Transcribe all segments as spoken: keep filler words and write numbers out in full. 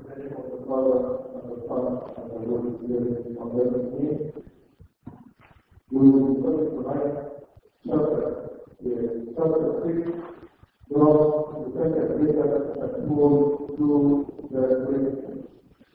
name of the Father, and the Son, and the Holy Spirit, amen. We will study tonight chapter, uh, chapter six, from the second letter of Paul to the Corinthians.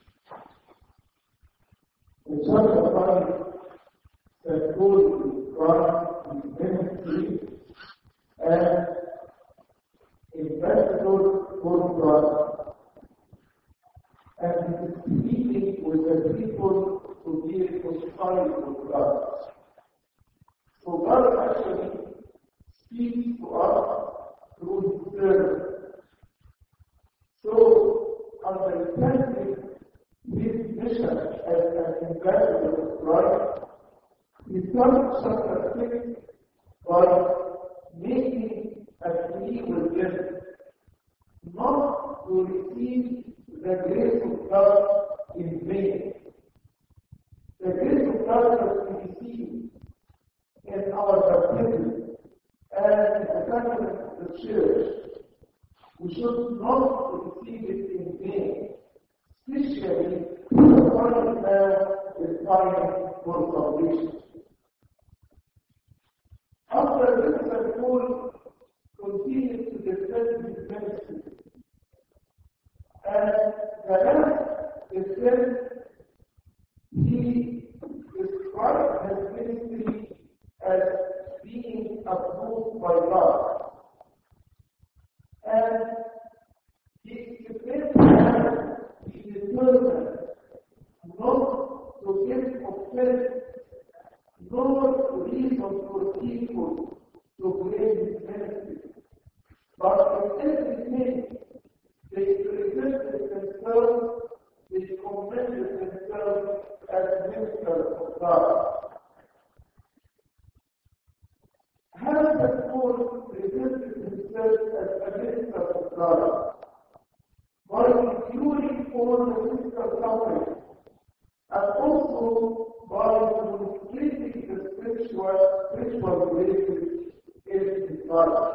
In chapter five, Saint Paul describes his ministry as ambassador for God, and he is speaking with the people to be reconciled with God. So God actually speaks to us through his servant. So, understanding his mission as an ambassador of Christ, he starts chapter six by making a plea with them not to receive the grace of God in vain. The grace of God that we receive in our baptism and in the sacrament of the church, we should not receive it in vain, especially the final man is fighting for salvation. After this, Saint Paul continues to defend his ministry. And the last defense, he described his ministry as being approved by God. And he explained that he determined not to get offended, nor reason for people to blame his ministry. But in everything, they presented themselves, they commended themselves as ministers of God. Having Saint Paul presented himself as a minister of God, by enduring all the physical suffering, and also by demonstrating the spiritual, spiritual graces in his life.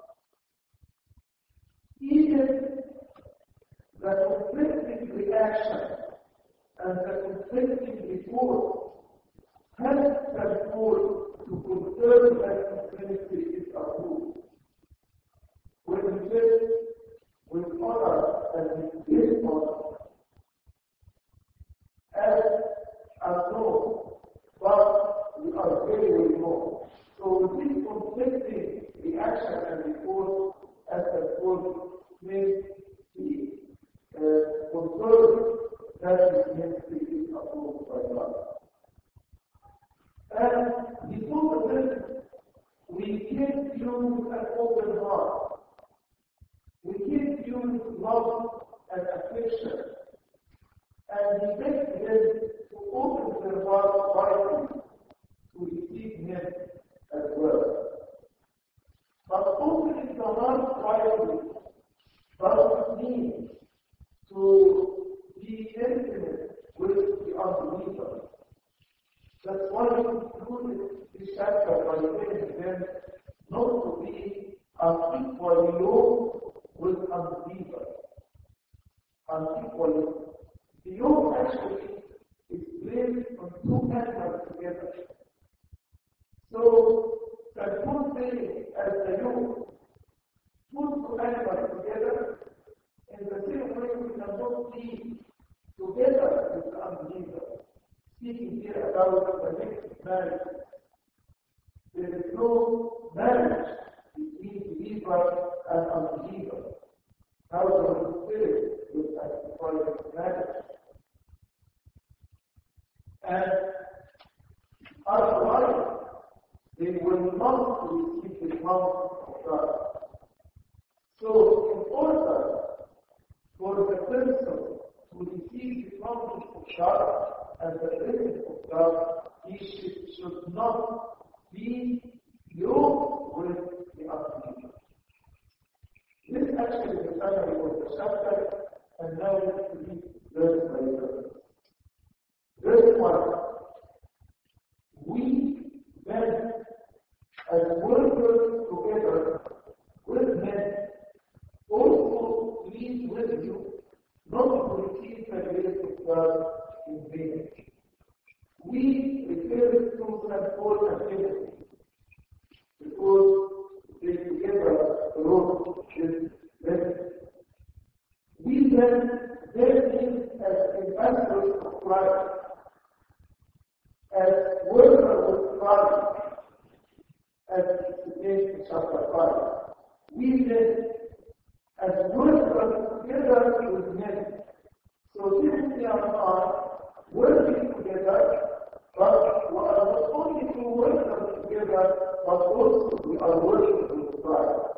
Even the conflicting reaction and the conflicting report helps Saint Paul to confirm that his ministry is approved. When he lives with others and with his others, as are known, but we are very well known. So with this conflicting reaction and report, as Saint Paul may be uh, confirmed that his ministry is approved by God. And because of this, we can't use an open heart. We can't use love and affection. And he begs them to open their heart widely to receive him as well. But opening the heart widely doesn't mean to be intimate with the unbeliever. That's why we concluded this chapter by telling them not to be unequally low with unbelievers. Unequally. The yoke actually is placed on two animals together. So, Saint Paul saying as the yoke, put two animals together, in the same way we cannot be together with the unbeliever. Speaking here about the next marriage, there is no marriage between believer and unbeliever. How the Holy Spirit will sanctify this marriage. And otherwise, they will not receive the promise of God. So, in order for the person to receive the promise of God and the blessing of God, he should, should not be yoked with the unbeliever. This actually is the summary of the chapter, and now let's read verse by verse. Verse one. We then, as workers together with men, also plead with you not to receive the grace of God in vain. We refer to Saint Paul and Timothy because they together wrote this letter. We then therein as ambassadors of Christ, as workers of Christ, as in chapter five. We then as workers together with men. So Timothy and I working together, but we are not only to work together, but also we are working with Christ.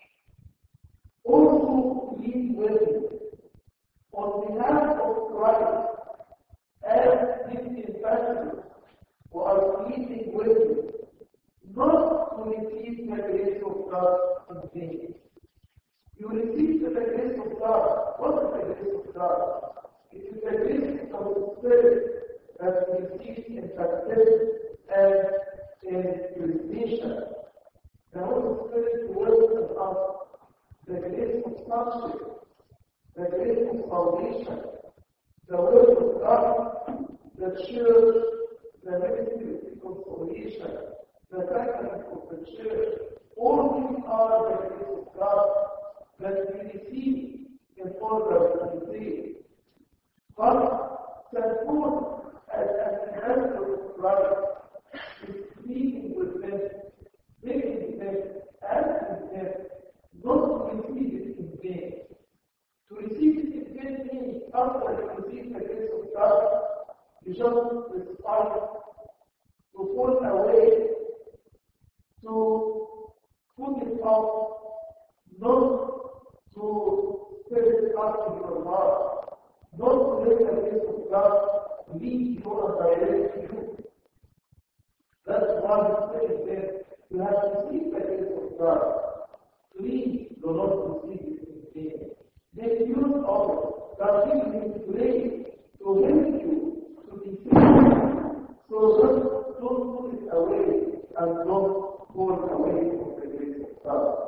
Also lead women on behalf of Christ as his ambassadors who are leading women, not to receive the grace of God in vain. You receive the grace of God. What is the grace of God? It is the grace of the Spirit that we receive in baptism and in resignation. The Holy Spirit works in us the grace of sonship, the grace of salvation, the word of God, the church, the ministry of reconciliation, the sacrament of the church. All these are the grace of God that we receive in order to be saved. But Saint Paul, as an ambassador of Christ, is speaking with them, begging them, asking them not to receive it in vain. To receive it in vain means after you receive the grace of God, you just despise, to fall away, to put it off, not to set it up in your heart, not to let the grace of God lead you and direct you. That's why he says that you have received the grace of God. Please do not receive it in vain. Make use of it. God gives you grace to help you to be saved. So just don't put it away and don't fall away from the grace of God.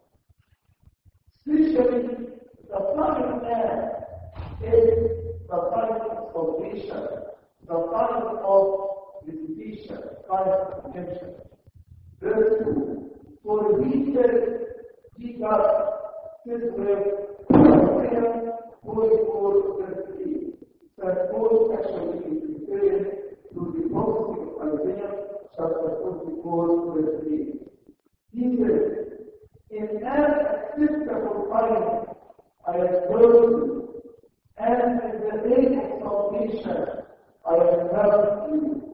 Especially the final man is the final of salvation, the final of visitation, final of redemption. Verse two. For he said, he got his way, Isaiah forty-four, verse three. Saint Paul actually is referring to the prophecy of Isaiah chapter forty-four, verse three. He says, in an acceptable time I have known you, and in the day of salvation I have helped you.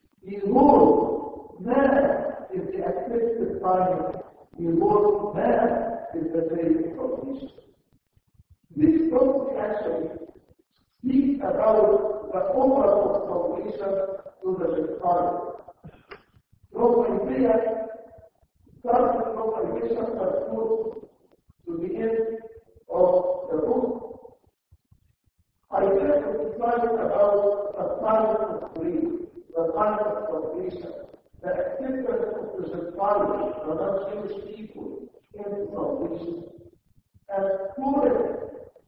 Behold, man is the accepted time. Behold, man is the day of salvation. This prophecy actually speaks about the offer of salvation to the Gentiles. From Isaiah, starting from Isaiah chapter four to the end of the book, Isaiah testifies about the time of grace, the time of salvation, the acceptance of the Gentiles, the non-Jewish people, in salvation. And Paul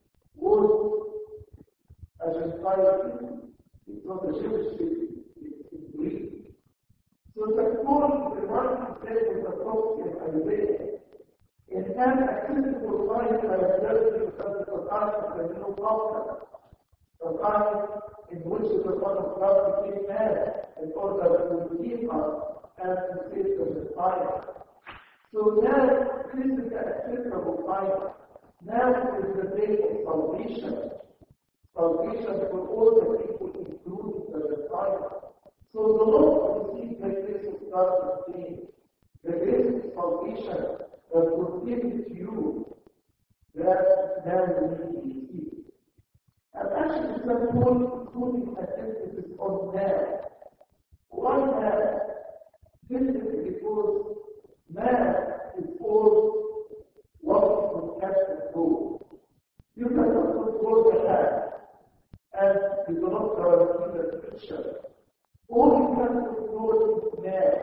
was a Gentile, it's not a Jewish people, it's Greek. So the Paul is reminding them of the prophecy of Isaiah. In an acceptable time, I have dealt with the time of the new prophet, the time in which the Son of God became man in order to redeem us and to save the Messiah. So now, this is the acceptable time. Now is the day of salvation. Salvation for all the people, including the Messiah. So the Lord received the grace of God in vain. The grace of salvation that was given to you, that now you need to receive. And actually, Saint Paul is putting emphasis on man. Why man? This is because man is all walking with catch and go. You cannot control the hand, and you do not guarantee the future. All you can control is man.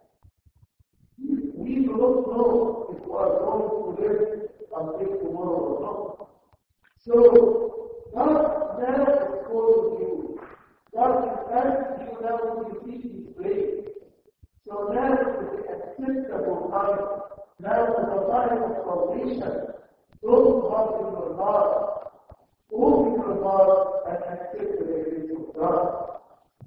We do not know if we are going to live until tomorrow or not. So, receive His grace. So now is the acceptable time. Now is the time of salvation. Those who have in your heart, open your heart and accept the grace of God.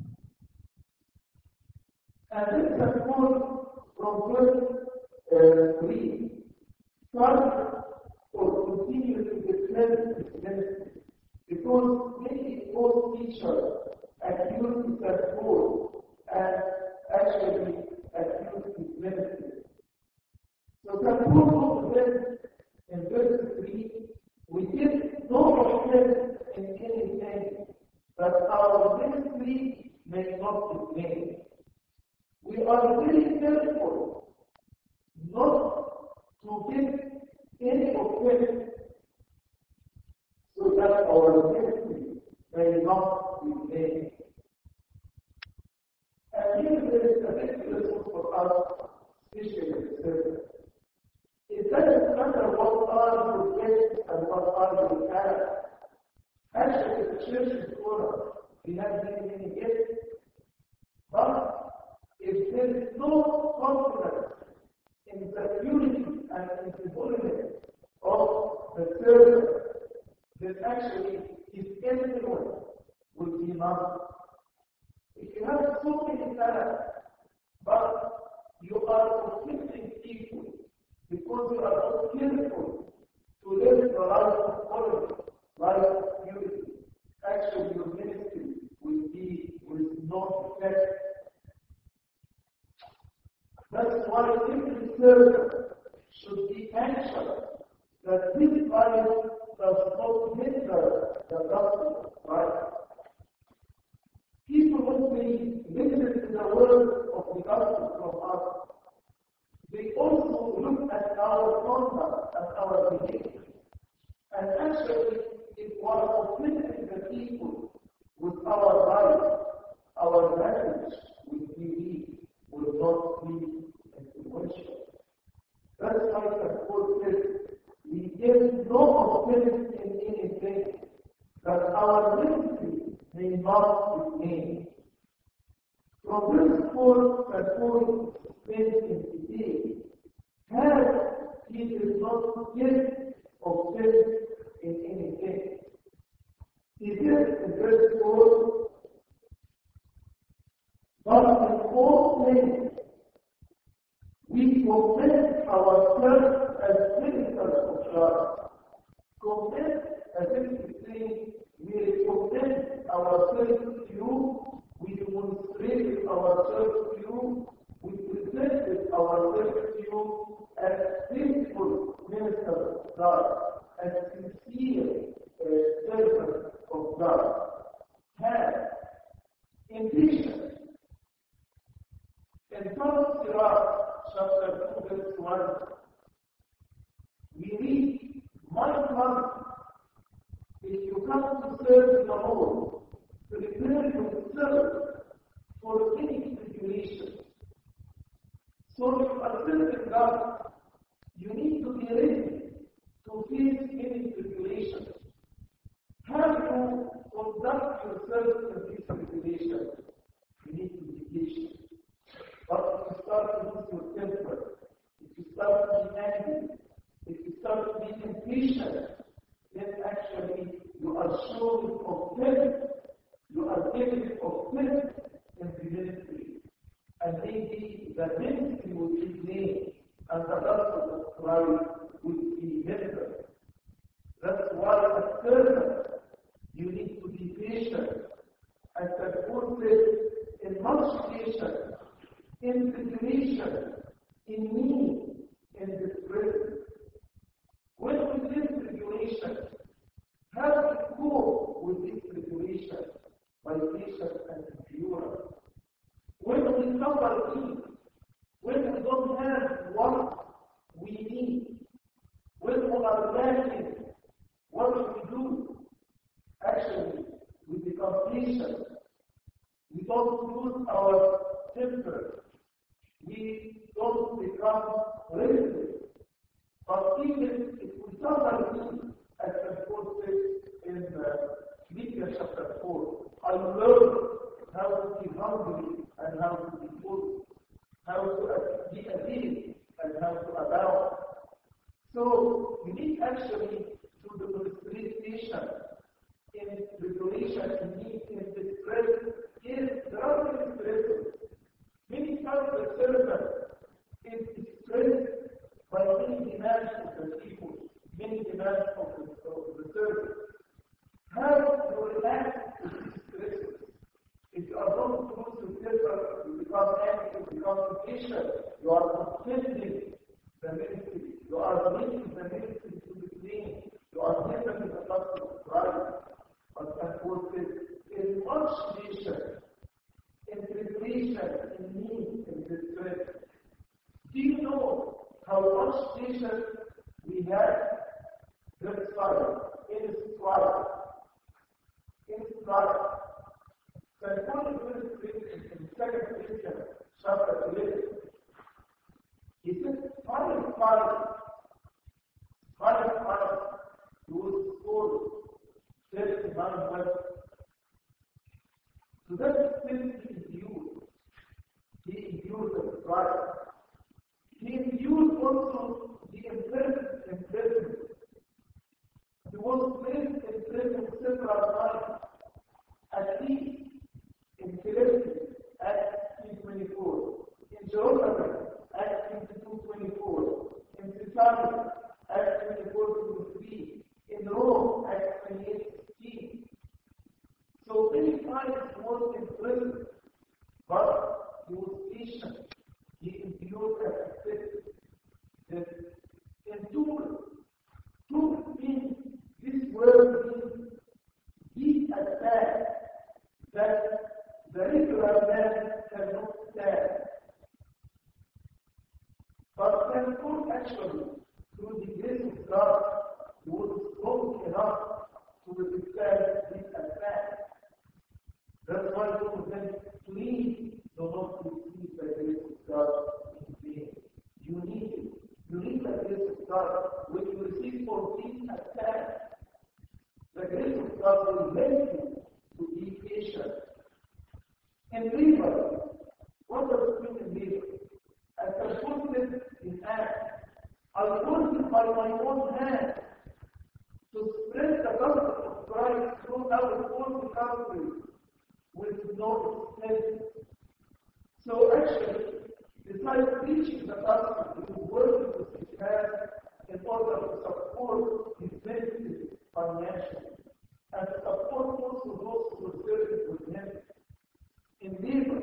And this is quote from verse uh, three. Start or continue to defend His ministry. Because many false teachers accuse that Paul and actually accuse His ministry. So that Paul says in verse three, we give no offense in anything, that our ministry may not be vain. We are very careful not to give any offense so that our ministry may not be vain. And here there is a big lesson for us, especially the servants. It doesn't matter what are the gifts and what are the talents. Actually, the church is full. We have many, many gifts. But if there is no confidence in the unity and in the holiness of the servant, then actually his influence will be none. If you have so many talents, but you are conflicting people because you are not careful to live the life of holiness, life of unity, actually your ministry will be with no effect. That's why every servant should be anxious that his life does not hinder the gospel, right? People who may listen to the word of the gospel from us, they also look at our conduct and our behavior. And actually, if we are conflicting the people with our life, our message will be will not be influential. That's why the Lord says, we give no offense in anything, that our ministry may not be vain. From this four, the four explains in today, has he does not give offense in anything. He says in verse four, but in all things we commend ourselves as ministers of God. Commend, as if to say, we commend ourselves to you, we demonstrated ourselves to you, we presented ourselves to you as faithful ministers of God, as sincere uh, servants of God. Have in patience. In First Sirach, chapter two, verse one, we read, my son, if you come to serve the Lord, prepare yourself for any tribulation. So if you are serving God, you need to be ready to face any tribulation. How you conduct yourself in this tribulation? You need to be patient. But if you start to lose your temper, if you start to be angry, if you start to be impatient, then actually you are showing offense. You are giving offense in the ministry. And maybe the ministry will be named and the gospel of Christ will be hindered. That's why as servant you need to be patient. As the Lord says, in much patience, in tribulation, in need, in distress. When we face tribulation, how do we cope with this tribulation? By patience and endurance. When we suffer need, when we don't have what we need, when we are lacking, what do we do? Actually, we become patient. We don't lose our temper. We don't become restless. But even if we suffer need, as the Lord says in Philippians chapter four, I learned how to be hungry and and how to be full, how to be appealing, and how to abound. So we need actually to demonstration in regulation in need in distress is there are many stresses. Many times the servant is stressed by many demands of the people, many demands of the, of the servant. How to relax these stresses? If you are not close to servant, you become angry, you become impatient, you are defending the ministry, you are making the ministry to be clean, you are never in the gospel of Christ. But unfortunately, in much nation, in preparation, in need, in distress. Do you know how much patience we have this fire, in strife, in strife? The Paul is written in Second Corinthians chapter eleven. He says, fire, fire, fire, fire, those four thirty-nine words. So that extent he endured. He endured the strife. He endured also the imprisonment in prison. He was placed in prison several times, at least in Philippi, Acts three twenty-four, in Jerusalem, Acts twenty-two twenty-four, in Caesarea, Acts twenty-four twenty-three, in Rome, Acts twenty-eight sixteen. So many times he was in prison, but he was patient. He endured and accepted that endure. To means this word means deep attack that the regular man cannot stand. But thankful actually, through the grace of God, he was strong enough to withstand this attack. That's why some of them please do not receive the grace of God in vain. You need it. You need the grace of God. When you receive for this attack, the grace of God will help you to be patient. In labor, what does it mean in labor? As I put it in Acts, I worked by my own hand to spread the gospel of Christ throughout all the countries with no expense. So actually, besides preaching the gospel, he was working with his hands in order to support his ministry financially and to support also those who were serving with him in labor.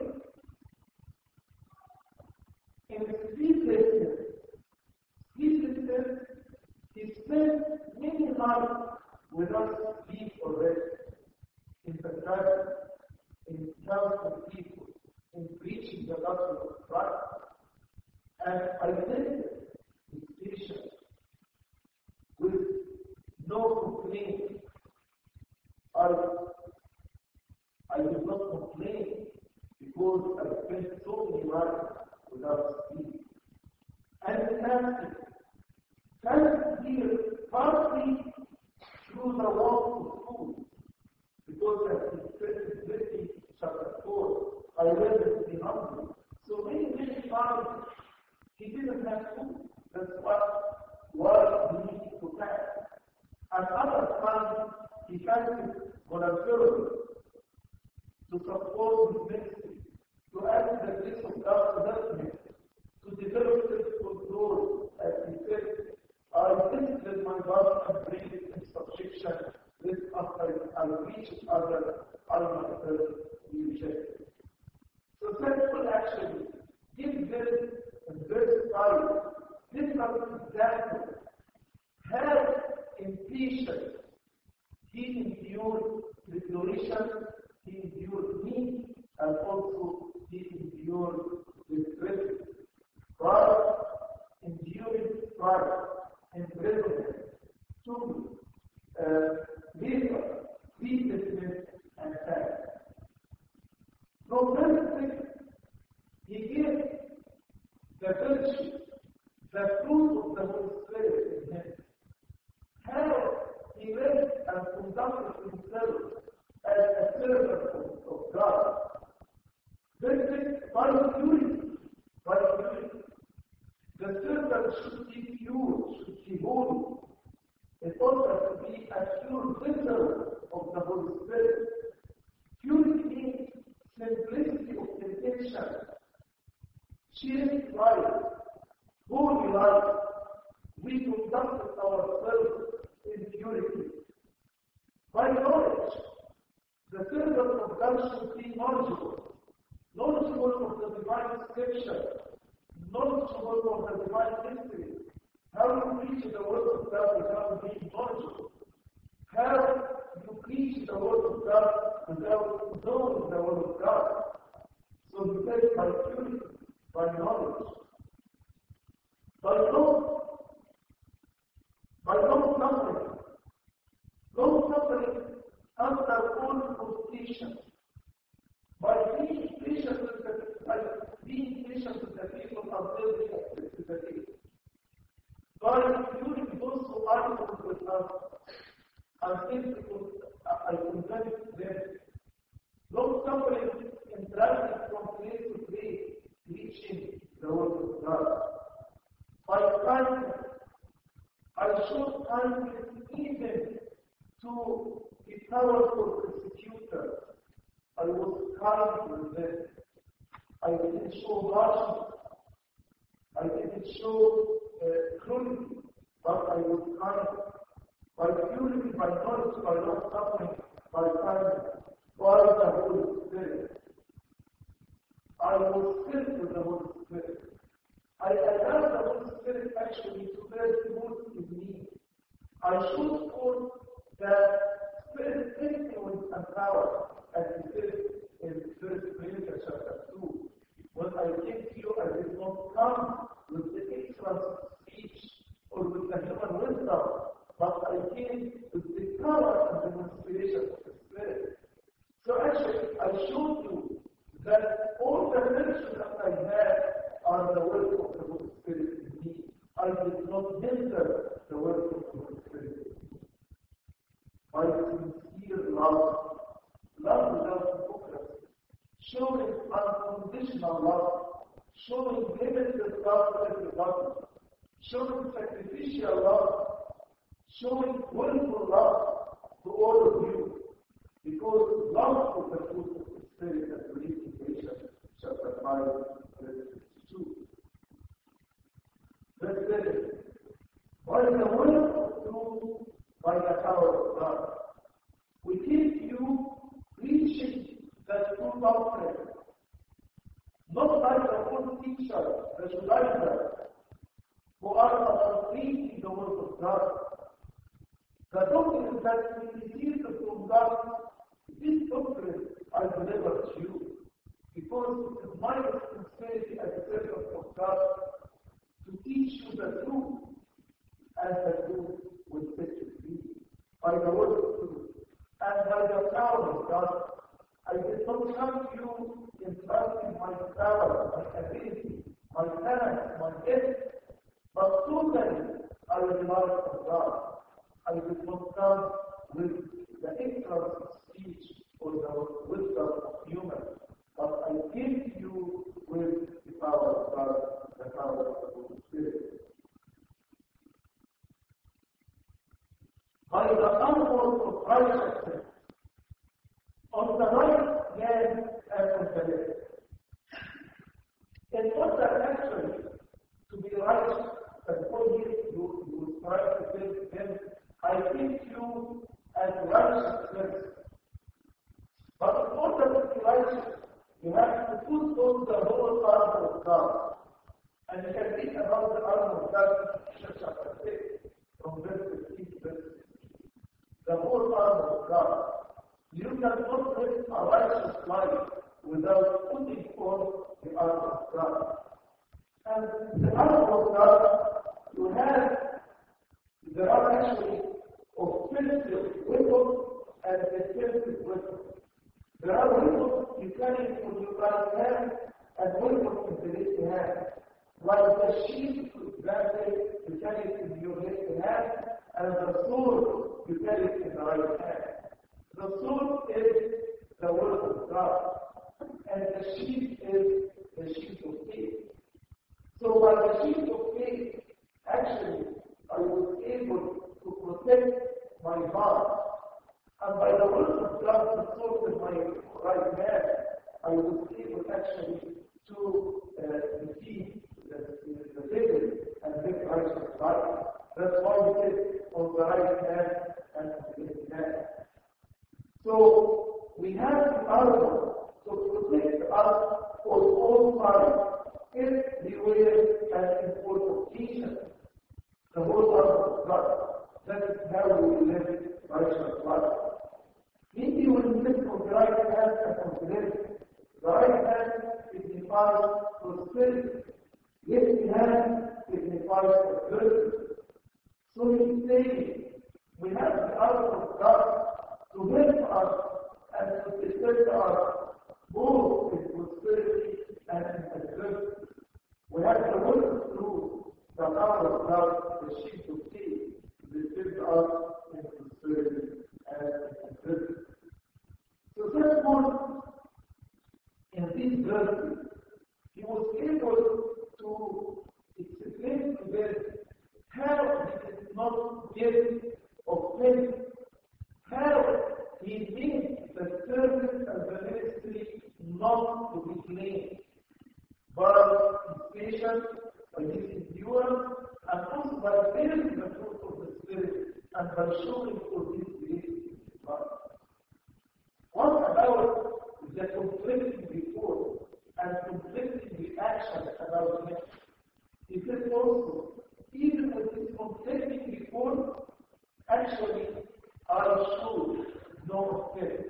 In sleeplessness, sleeplessness, he spent many nights without sleep or rest in the garden, in helping people, in preaching the gospel of Christ. And I think his patience with no complaint. I, I will not complain because I spent so many nights without sleep. And fasting. Fasting here partly through the want of food. Because as he said in Matthew chapter four, I read it to be hungry. So many, many times he didn't have food. That's what why he needed to fast. And other times he fasted voluntarily to support his ministry, to ask the grace of God to help him, to develop self-control, as he said, I discipline my body and bring it in subjection, this after I reach other, I myself be rejected. So thankful action gives them a verse five, different examples. Have in patience, he endured tribulation, he endured need, and also he endured distress. Christ enduring strife, imprisonment, to labor, sleeplessness, and fast. From verse six, he gives the virtue, the fruit of the Holy Spirit in him. How he lived and conducted himself as a servant of, of God. Verse six children of God should be knowledgeable. Knowledgeable of the divine scripture. Knowledgeable of the divine history. How you preach the word of God without being knowledgeable. How you preach the word of God without knowing the word of God. So you take by purity, by knowledge. By law, by law suffering. Law suffering under full completion. By being patient with the by being patient with the people until they accept the faith. By including those who are with us until I condemn them. Long suffering in traveling from place to place, reaching the word of God. By kindness, I showed kindness even to the powerful persecutor. I was kind with them. I didn't show harshness. I didn't show uh, cruelty, but I was kind. By purity, by knowledge, by not suffering, by kindness, by the Holy Spirit. I was filled with the Holy Spirit. I allowed the Holy Spirit actually to bear fruit in me. I showed forth the Spirit influence and power, as he said in First Corinthians chapter two. When I came to you, I did not come with the excellence of speech or with the human wisdom, but I came with the power and demonstration of the Spirit. So actually, I showed you that all the virtues that I had are the work of the Holy Spirit in me. I did not hinder the work of the Holy Spirit in me. By sincere love, love without hypocrisy, showing unconditional love, showing limitless love to everybody, showing sacrificial love, showing willful love to all of you, because love is the fruit of the Spirit that we read in Galatians chapter five, verse two. Verse seven. By the word of truth, by the power of God, we give you preaching the true doctrine, not by the false teacher, the Judaizers, who are preaching the word of God. The doctrine that we receive from God, this doctrine I deliver to you, because it is my responsibility as a servant of God to teach you the truth, as the truth will set you free by the word of truth and by the power of God. I did not come to you in trusting my power, my ability, my talent, my gift, but totally I rely on God. I did not come with the excellence of speech or the wisdom of human, but I came to you with the power of God, the power of the Holy Spirit. By the armor of righteousness, on the right hand and on the left. In order actually to be righteous, and for years you, you try to tell them, I think you as righteous person. But in order to be righteous, you have to put on the whole armor of God. And you can read about the armor of God in chapter six, from verse fifteen to verse sixteen. The whole armor of God. You cannot live a righteous life without putting on the armor of God. And the armor of God, you have, there are actually offensive weapons and defensive weapons. There are weapons you carry in your right hand and weapons in the left hand. Like the shield, for example, you carry it in your left hand, and the sword, you carry it in the right hand. The sword is the word of God, and the shield is the shield of faith. So by the shield of faith, actually, I was able to protect my heart. And by the word of God, the sword in my right hand, I was able actually to uh, defeat the, the, the devil and make righteous life. That's why we say on the right hand and on the left hand. So, we have the armor to protect us for all time everywhere and in all occasions. The whole armor of God. That is how we live righteous life. Maybe when we think of the right hand and of the left, the right hand signifies prosperity, left hand signifies adversity. So he's saying, we have the armor of God to help us and to protect us both in prosperity and in adversity. We have the word of truth, the armor of God, the shield of faith, to defend us in prosperity and in adversity. So therefore, in these verses, he was able to explain to them how it is not gift of faith, how he made the service and the ministry not to be blamed, but his patience, by his endurance, and also by bearing the fruit of the Spirit and by showing for his grace in his life. What about the conflicting before and conflicting reaction about him? He said also, even with this conflicting before, actually, I should no offense.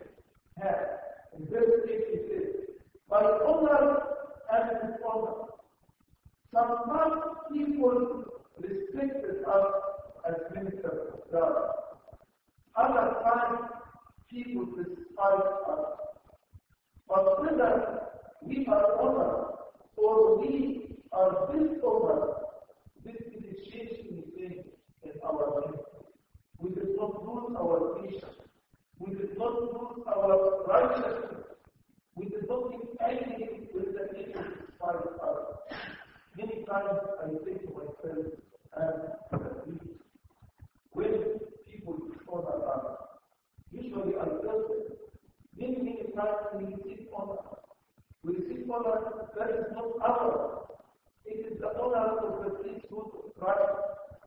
In verse eight, he says, by honor and dishonor. Sometimes people respected us as ministers of God. Other times, people despise us. But whether we are honored or we are dishonored, this is a changing thing in our ministry. We did not lose our patience. We did not lose our righteousness. We did not think anything with the people despite us. Many times I say to myself, and when people dishonor us, usually I tell them, many, many times we receive honor. We receive honor that is not ours. It is the honor of the priesthood of Christ.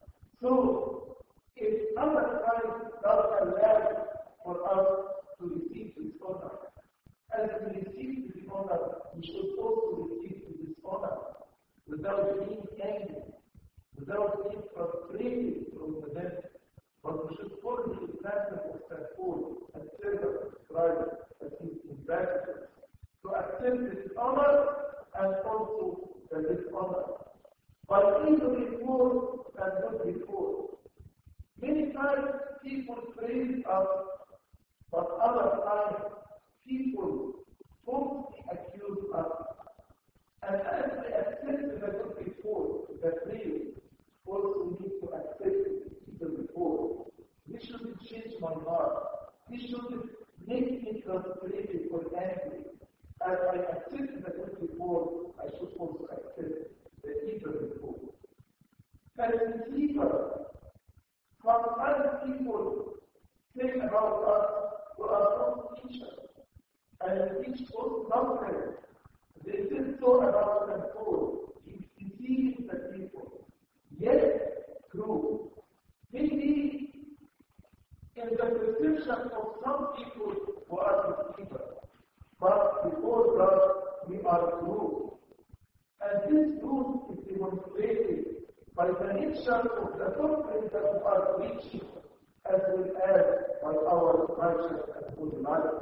So, if other times God allows for us to receive this honor, as we receive this honor, we should also receive this honor without being angry, without being frustrated from the death. But we should follow the example of Saint Paul and servant of Christ as his ambassadors to accept this honor and also the dishonor. But even before and not before. Many times people praise us, but other times people falsely accuse us. And as we accept the good before, the praise, also need to accept the before. This shouldn't change my heart. This shouldn't make me frustrated or angry. As I accept the good before, I should also accept the evil before. As believers, sometimes people say about us who are not teachers and teach false doctrine. They say so about Saint Paul. He deceives the people. Yes, true. Maybe in the perception of some people who are deceivers, but before God we are true. And this truth is demonstrated by the nature of the doctrine that we are preaching, as well as by our righteous and holy life.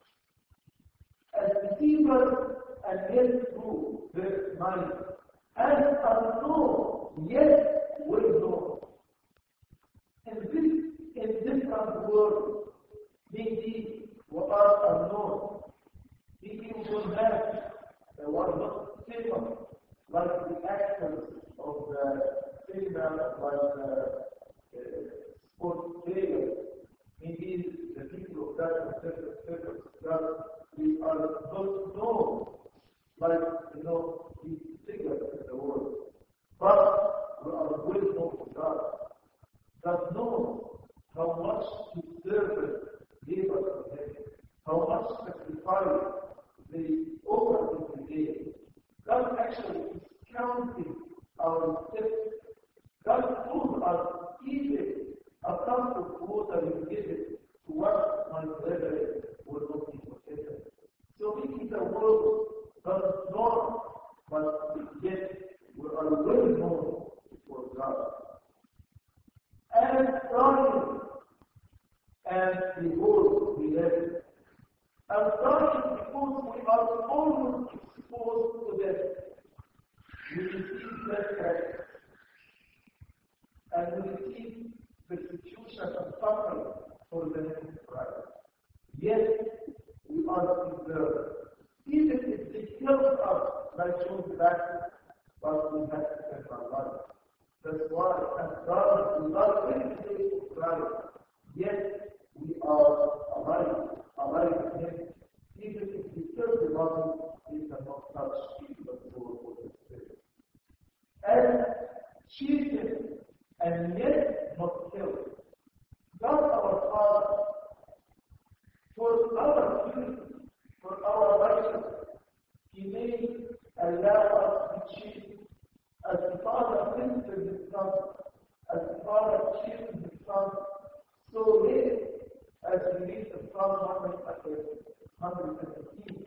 As deceivers and yet true, verse nine, as unknown, yet well known. In this, in different words, maybe we are unknown. Maybe we don't have, they were not famous, like the actors of the cinema, like the uh, sports players. Maybe the people of that certain that we are not known, like, you know, these figures in the world. But we are well known to God. God knows how much His servants gave us to Him, how much sacrifice they offered in the day. God actually is counting our steps. God told us, even a cup of water you give it to wash my brethren will not be and dying because we are always exposed to death. We receive death threats, and we receive persecution and suffering for the name of Christ. Yet, we are preserved. Even if they kill us like John the Baptist, but we have to save our life. That's why, as brothers, we love every day of Christ. Yet, we are alive, alive in Him. Even if we kill the body, we cannot touch even the soul or the spirit. And cheated and yet not killed. God our Father, for our good, for our righteousness, He may allow us to cheat as the Father ministers His Son, as the Father cheated His Son, so late as we read the Psalm one hundred fifteen.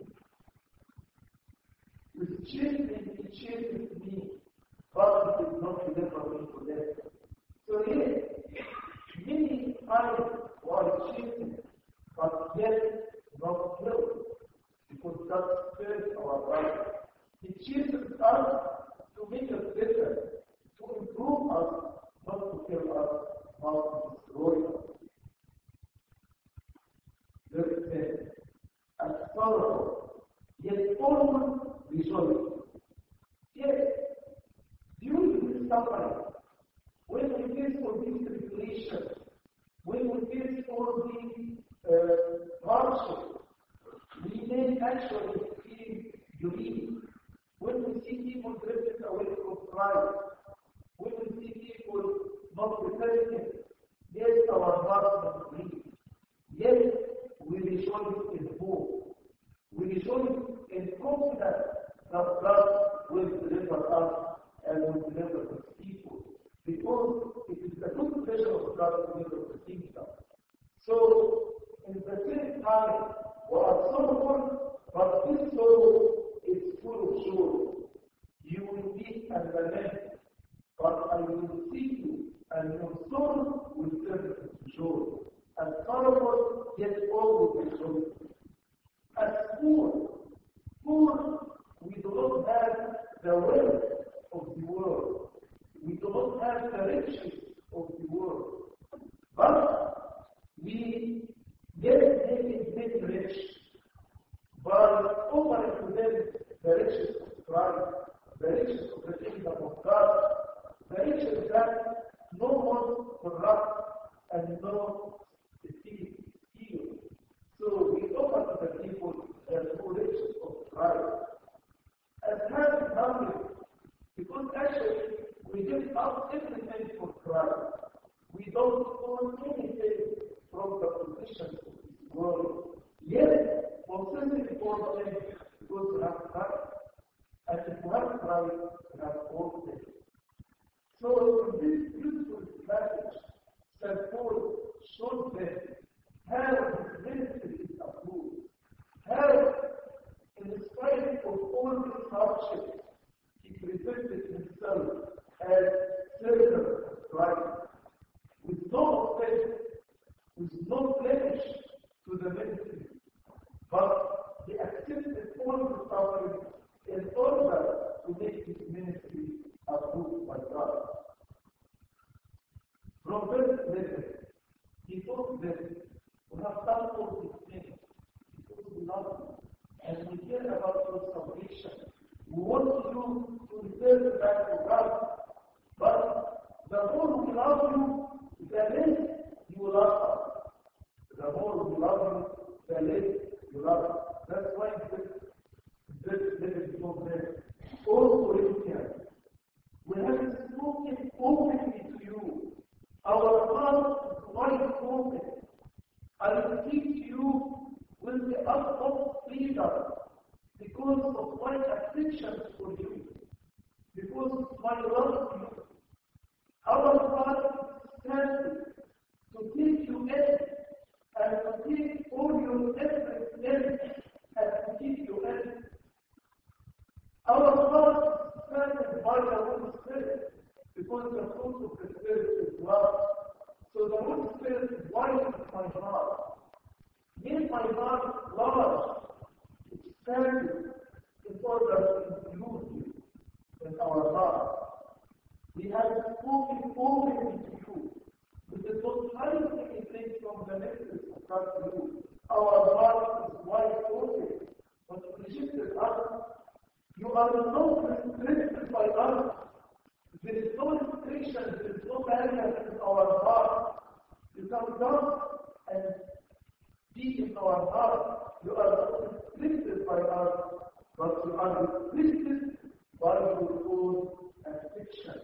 With cheating, He chases me, but He did not deliver me to death. So yes, many times were cheating, but yet not killed, because God spares our life. He chases us to make us better, to improve us, not to kill us, not to destroy us. Verse ten, as sorrowful, yet always rejoice. Yes, during this suffering, when we face for this tribulation, when we face for the uh, hardship, we may actually feel grief. When we see people drifting away from Christ, when we see people not repenting, yes, our hearts may grieve. Yes, we rejoice in hope. We rejoice in confidence that God will deliver us and will deliver His people. Because it is the good pleasure of God to deliver the kingdom. So, in the same time, we are sorrowful, but this sorrow is full of joy. You will weep and lament, but I will see you, and your sorrow will turn into joy. As sorrowful, yet always rejoicing. As poor, poor, we do not have the wealth of the world. We do not have the riches of the world. But we get them rich by offering to them the riches of Christ, the riches of the kingdom of God, the riches that no one corrupts and no thief steals. So we offer to the people the true riches of Christ. As having nothing, because actually we give up everything for Christ. We don't want anything from the position of this world. Yet, constantly for them, because we have Christ. And if we have Christ, we have all things. So, in this beautiful passage, Saint Paul showed them how his ministry is approved. How, in spite of all these hardships, he presented himself as servant of Christ, with no offense, with no blemish to the ministry, but he accepted all the suffering in order to make his ministry approved by God. From verse eleven, he told them, we have done all these things because we love you, and we care about your salvation. We want you to return back to God, but the more we love you, the less you love us. The more we love you, the less you love us. That's why this this is so there. All Corinthians, we have spoken openly to you. Our heart is wide open. I speak to you with the utmost freedom because of my affection for you, because of my love for you. Our heart stands to take you in and to take all your efforts in are not restricted by us. There is no restriction, there is no barrier in our heart. You can come and be in our heart. You are not restricted by us, but you are restricted by your own affliction.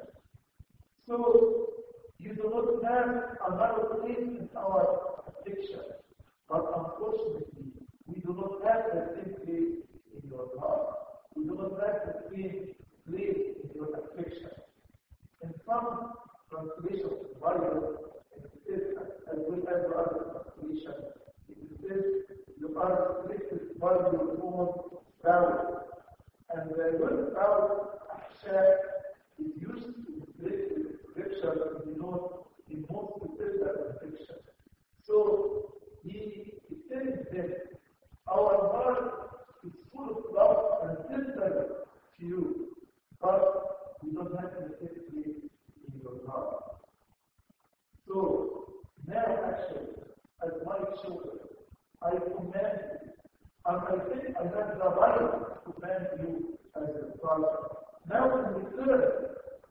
So, you do not have another place in our affliction. But unfortunately, we do not have the same place in your heart. We do not have the same place in your affliction. In some translations of the Bible, it says, as well as the other translations, it says, you are restricted by your own bowels. And the word bowel, ahsha, is used to restrict the scripture to denote the most specific affliction. So, he says that our heart is full of love and sympathy to you, but we don't have the same place in your heart. So, now actually, as my children, I command you, and I think I have the right to command you as a father. Now in return,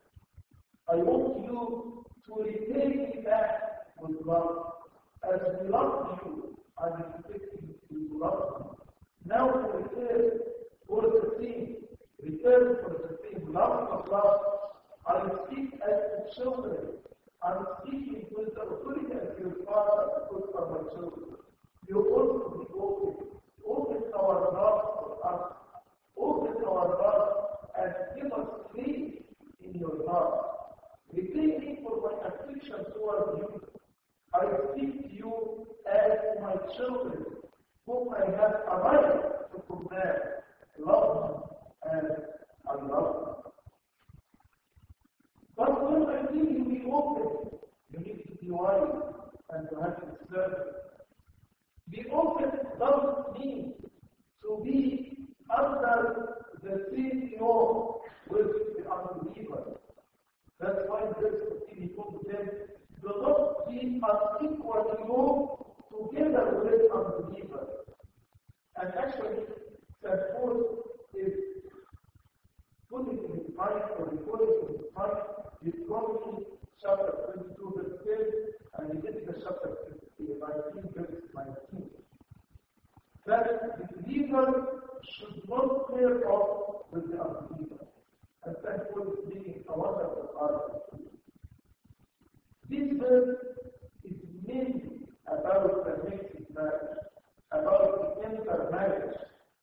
I want you to repay me back with love. As we love you, I'm expecting you to love me. Now to return for the same, return for the same love of love, I speak as children. I'm speaking with the authority as your father, because of my children. You also be open. Open our hearts for us. Open our hearts and give us place in your heart. Repay me for my affliction toward you. I speak to you as my children, whom I have a right to command. Love them and I love them. But when I think you be open, you need to be wise and to have discernment. Be open doesn't mean to be under the same yoke with the unbeliever. That's why verse fifteen told them, do not be unequally yoked together with unbelievers. And actually, Saint Paul is putting in his mind or recording in his mind Deuteronomy chapter twenty-two, verse ten, and he gets the chapter nineteen, verse nineteen. That the believer should not pair off with the unbeliever. And Saint Paul is making a wonderful argument. This verse is mainly about the mixed marriage, about the intermarriage.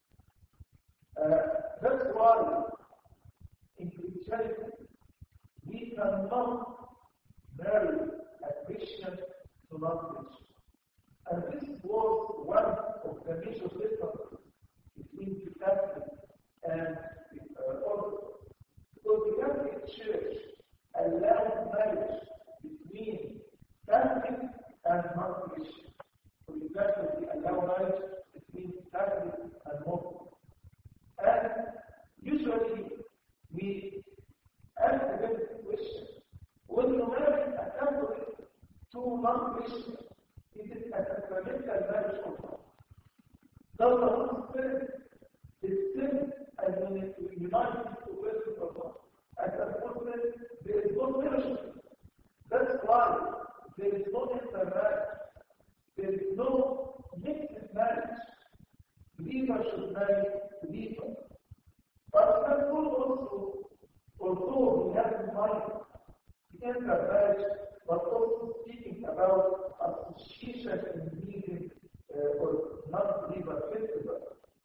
Uh, that's why in Christianity we cannot marry a Christian to non-Christian. And this was one of the major differences between the Catholic and the uh, Orthodox. Because the Catholic Church allowed marriage between Catholic and non-Christian. For example, we allow marriage between Catholic and Muslim. And usually we ask them this question: when you marry a Catholic to non-Christian, it is a sacramental marriage or not? Does the Holy Spirit descend and unite to person or not? As a Muslim, there is no fellowship. That's why there is no intermarriage. There is no mixed marriage. Believer should marry believer. But Saint Paul also, although he has in mind the intermarriage, but also speaking about association in believing uh, or non-believer festival.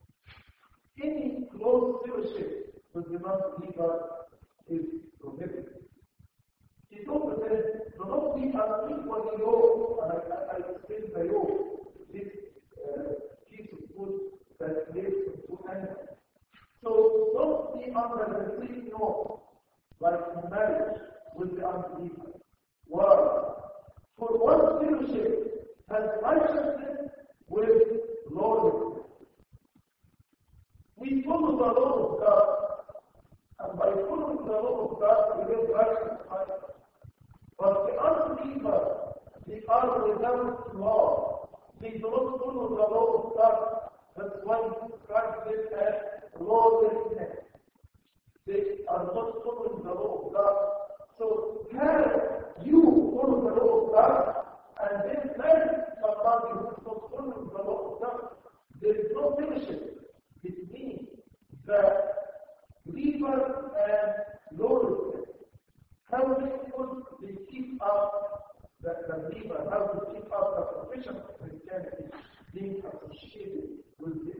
Any close fellowship with the non-believer is prohibited. He told them, do not be unequally yoked, and I, I explain the yoke, this uh, piece of wood that lays in two animals. So don't be under the same yoke, like in marriage with the unbeliever. Why? For one fellowship has righteousness with lawlessness. We follow the law of God, and by following the law of God, we get righteousness. But the unbelievers, they are without law. They do not follow the law of God. That's why Jesus Christ said as lawlessness.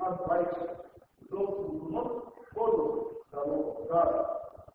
unrighteous, those who do not follow the law of God.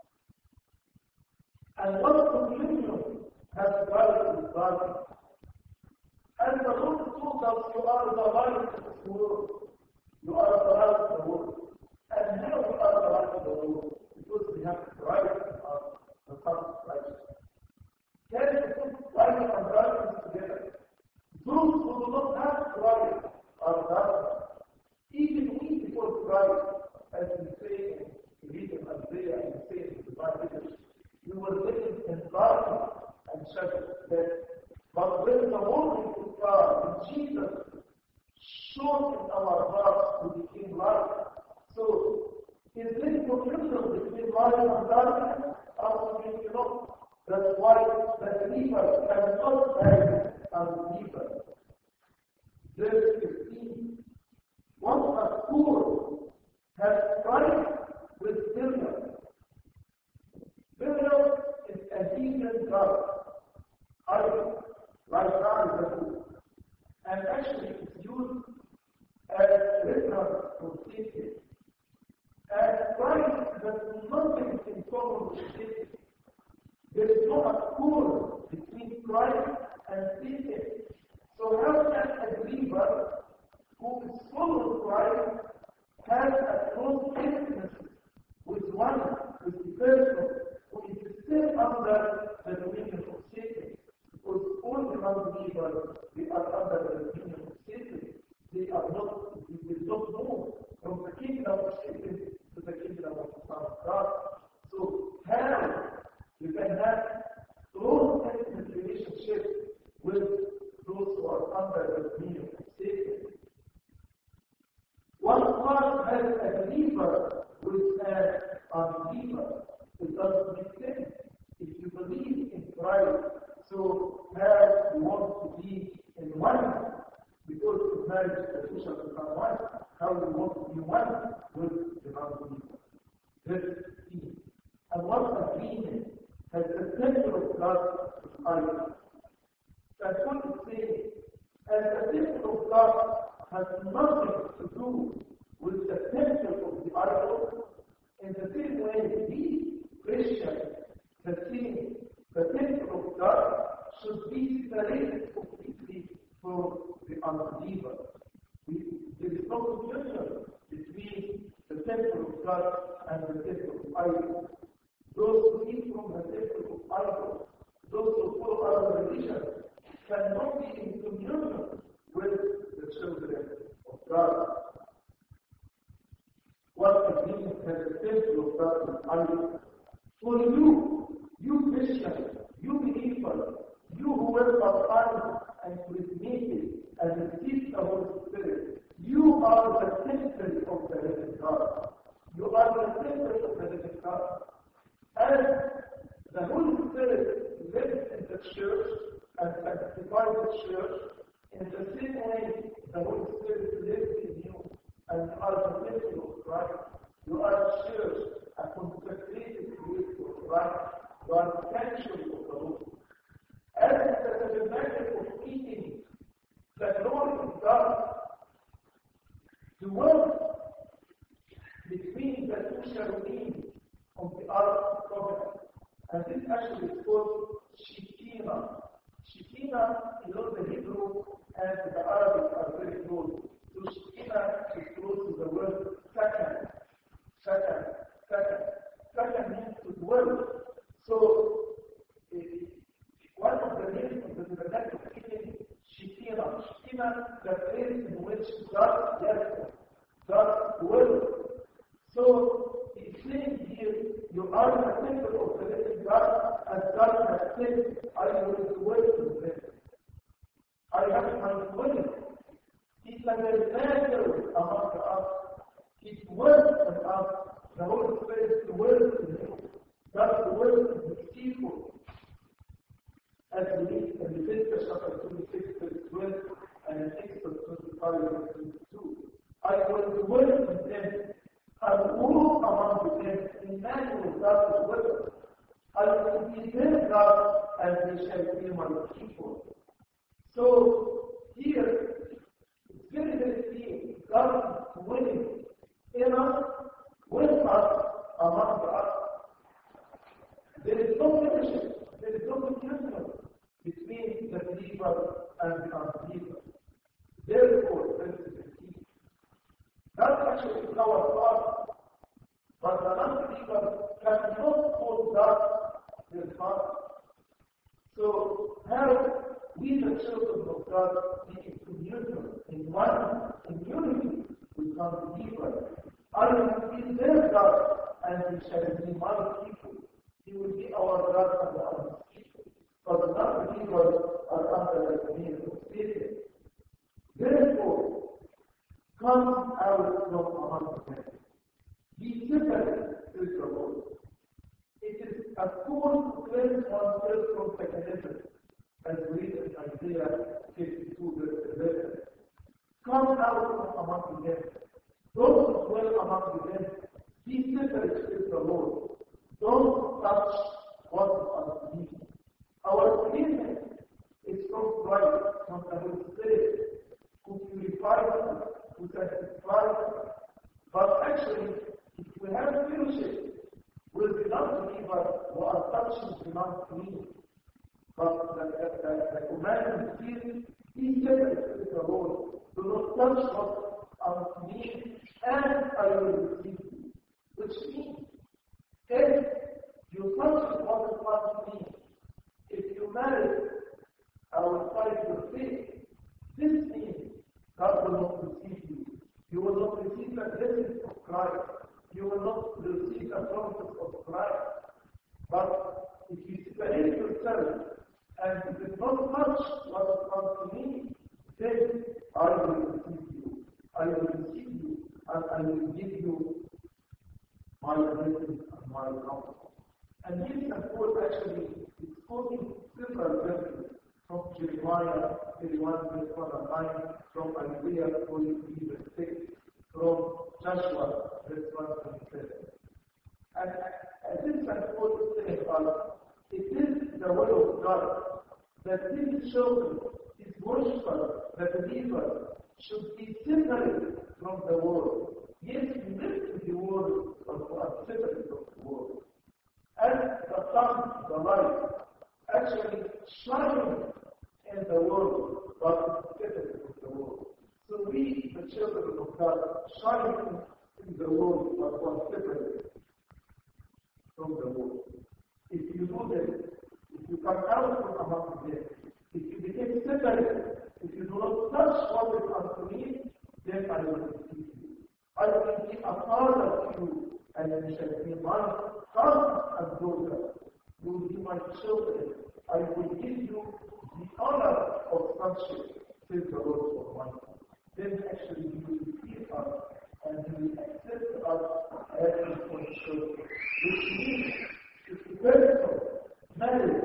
And what communion has God with God? And the Lord told us, you are the light of the world. You are the light of the world. And how we are the light of the world? Because we have Christ as the Son of righteousness. Can we put light and darkness together? Those who do not have Christ are darkness. Even we before Christ, as we say in reading Isaiah and say in the Bible, we were living in darkness and shadow of death. But when the morning star in Jesus shone in our hearts, we became light. So, is this communion between light and darkness? Absolutely not. That's why the believer cannot marry unbeliever. Verse fifteen. Once a poor has Christ with Miriam. Miriam is a heathen god. Idol. Right now is a poor. And actually it's used as reference for Satan. And Christ has nothing in common with Satan. There is no accord between Christ and Satan. So how can a believer who is full of Christ have a close intimacy with one, with the person who is still under the dominion of Satan? Because all the non-believers, they are under the dominion of Satan. They are not, they will not move from the kingdom of Satan to the kingdom of the Son of God. So how you can have close intimate relationship with those who are under the dominion of Satan? One part has a believer with an unbeliever. It doesn't make sense. If you believe in Christ, so how you want to be in one, because of marriage the two shall become one, how you want to be one with the unbeliever. Verse fifteen. And what agreement has the temple of God with idols? That's what it says. And the temple of God has nothing to do with the temple of the idol. In the same way, we Christians, the same, the temple of God should be separated completely from the unbeliever. We, there is no communion between the temple of God and the temple of idols. Those who eat from the temple of idols, those who follow other religions, cannot be in communion with the children of God. What agreement has the temple of God with idols? For you, you Christians, you believers, you who were baptized and cremated and received the Holy Spirit, you are the temple of the living God. You are the temple of the living God. As the Holy Spirit lives in the church and sanctifies the church, in the same way the Holy Spirit lives in you, and you are the temple of Christ. You are a church, a consecrated place of Christ. You are the sanctuary of the Lord. As the matter of eating the glory of God, the word between the two cherubim of the Ark of Covenant, and this actually is called Shekinah. Shekinah, you know, the Hebrew and the Arabic are very close. So Shekinah is close to the word second. Second. Second. Second means to dwell. So, uh, one of the names of the tabernacle is Shekinah. Shekinah, the place in which God lives, God dwells. So, he's saying here, you are the temple of the living God, and God has said, I will dwell in them. I have my dwelling. He tabernacle among us. He dwells in us. The Holy Spirit dwells in you. God dwells in His people. As we read in Leviticus chapter twenty-six, verse twelve, and in Exodus twenty-five, verse twenty-two. I will dwell in them, and walk among them. Emmanuel, God is with us. I will be their God, and they shall be my people. So, here, it's very, very clear. God is with actually our Father. But the non-believer cannot hold that their Father. So how we the children of God be in communion, in one, in unity with non-believers? I will be their God, and he shall be my people. He will be our God and our people. But the non-believers are under the dominion of Satan. Therefore, come out from among them. Be separate, says the Lord. It is a call to cleanse oneself from paganism, as we read in Isaiah fifty-two, verse eleven. Come out from among them. Those who dwell among them, be separate, says the Lord. Don't touch what is unclean. Our cleanness is from Christ, from the Holy Spirit, who purifies us, who sanctifies us. But actually, if we have fellowship with the non-believer who are touching the non-clean, but the, the, the, the commandment is, be separate with the Lord. Do not touch what unclean, and I will receive you. Which means, if you touch what is unclean, if you marry outside your faith, this means God will not receive you. You will not receive the blessings of Christ. You will not receive the promises of Christ. But if you separate yourself and you do not touch what comes to me, then I will receive you. I will receive you and I will give you my blessings and my comfort. And here Saint Paul actually is quoting several verses from Jeremiah thirty-one, verse one and nine, from Isaiah forty-three, verse six, from Joshua, verse one and seven. And as this Saint Paul is saying us, it is the will of God that these children, these worshippers, the believers, should be separate from the world. Yes, we live in the world, but we are separate from the world. As the sun, the light, actually shining in the world, but separate from the world. So we, the children of God, shining in the world, but are separate from the world. If you do this, if you come out from among them, if you become separate, if you do not touch what is unclean, then I will receive you. I will be a father to you, and you shall be my son and daughter. You will be my children. I will give you the honor of sonship, says the Lord Almighty. Then actually you will receive us, and you will accept us as his own children. Which means, if the person married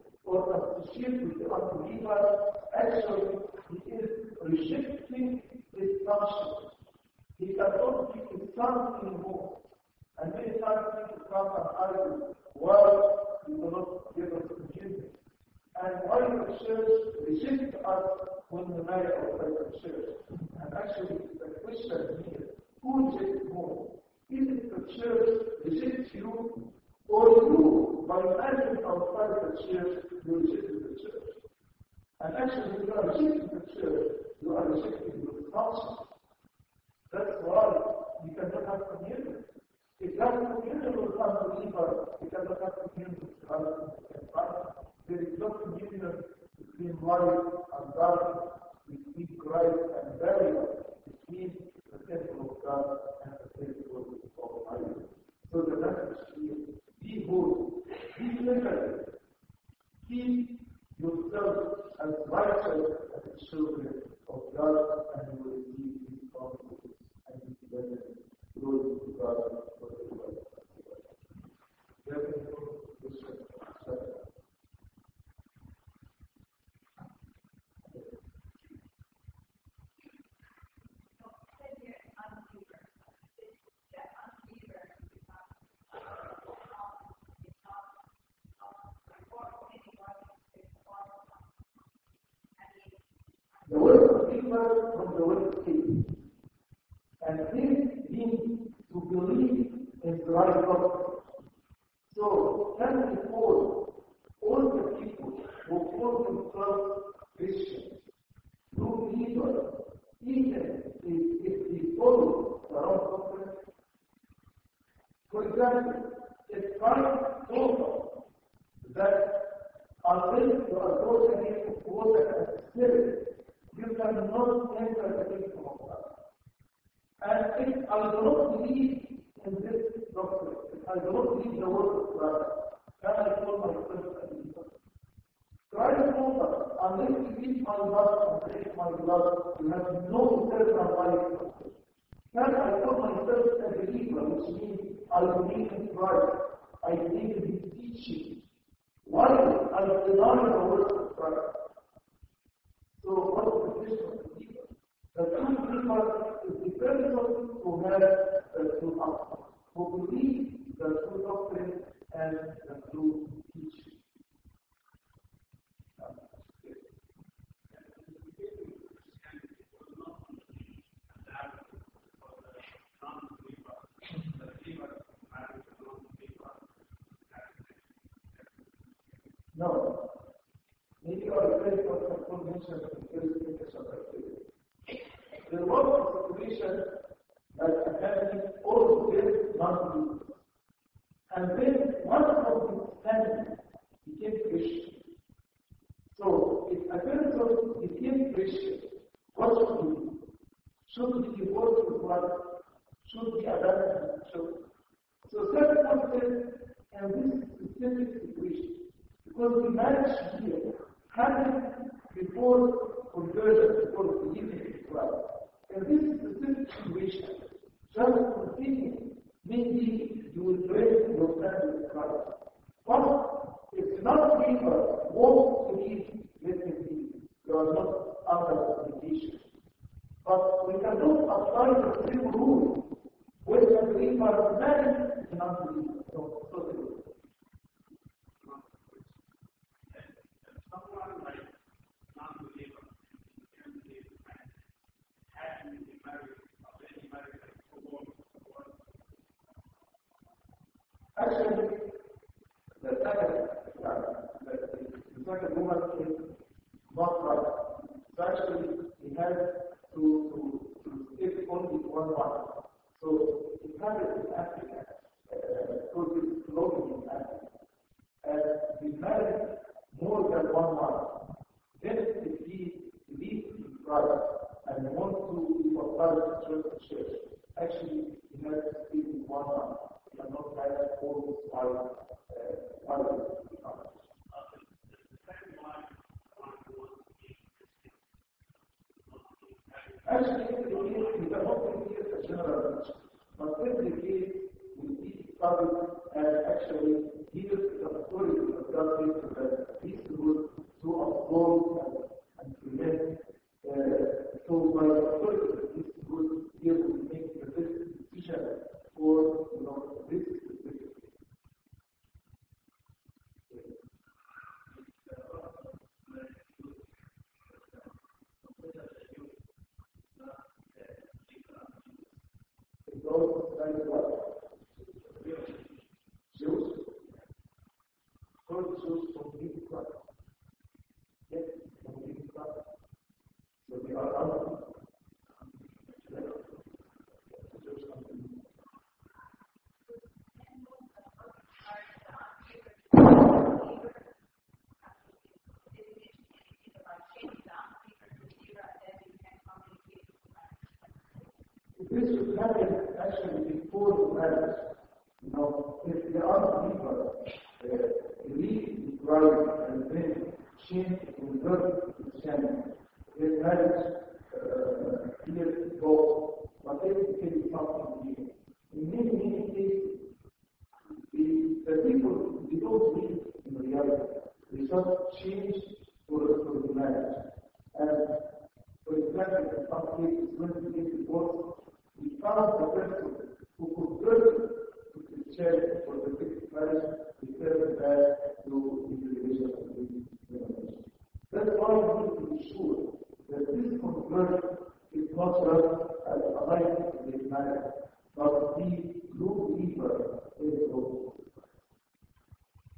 or associated with the unbeliever, actually he is rejecting his sonship. He cannot be his son anymore. And many times people come and argue, well, you will not give us forgiveness. And why the church rejects us when we marry outside the church? And actually, the question here, who rejects more? Is it the church rejects you, or you, by marrying outside the church, you reject the church? And actually, if you are rejecting the church, you are rejecting your conscience. That's why you cannot have communion. If you have communion with unbelievers, you cannot have communion with others at the same time. There is no communion between light and darkness, between Christ and burial, between the temple of God and the temple of Almighty. So the message here, be holy, be separate, keep yourself as righteous as the children of God, and you will receive His promises and His blessings. Glory to God for the word. Therefore, this is the word believer from the word faith. And faith means to believe in the right gospel. So, can we call all the people who call themselves Christians, true believers, even if, if they follow the wrong example, it's Christ told us that unless you are born again of water and spirit, you cannot enter the kingdom of God. And if I do not believe in this doctrine, if I do not believe the word of Christ, can I call myself a believer? Christ told us, unless you eat my blood and drink my blood, you have no eternal life. Can I call myself a believer, which means I believe in Christ, I believe in His teaching? Why I deny the word of Christ? So what is the question of the believer? The true believer is the person who has the true doctrine, who believes the true doctrine and the true teaching. No. Maybe our referring to some full mention of the first English chapter two. There was a situation that a family all with non-believers. And then one of the family became Christian. So if a person became Christian, what should he do? Should he divorce his wife? Should he abandon his children? So certain one says, and this specific situation, because the marriage here happened before conversion, before believing in Christ. In this specific situation, just continuing, maybe you will break your family with Christ. But if not believer wants to leave, let him leave. You are not under obligation. But we cannot apply the same rule when a believer marries an unbeliever. No, totally. Actually, the second, uh, the, the second woman is not right. So actually, he has to, to, to take only one wife. So he has it in Africa, because it's floating in Africa. And he married more than one wife. Then if he believes in Christ and wants to be baptized in the church, actually he has to stay with one wife. And not have all these five others. Actually, in the case, we cannot make it a general mention. But in the case, we see studied and actually gives the authority of God that these people to uphold and prevent. Uh, so by the authority of these people, he will make the best decision for you know, this specific. It goes like what? Jews. First Jews from the Christ. Yes, from the Christ. So they are out. This should happen actually before the marriage. You know, if the unbeliever uh, believes in Christ and then change and convert to Christianity, their marriage uh, here goes, but then it can be something new. In many, many cases, the, the people, they don't believe in reality. They just change for, for the marriage. And for example, in some cases, when we get divorced, we found the person who converted to Christianity for the fixed marriage, we turned back to the religion of the denomination. That's why we need to be sure that this conversion is not just a life in the marriage, but the true believer is also.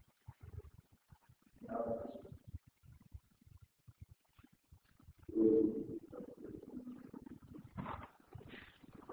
Now,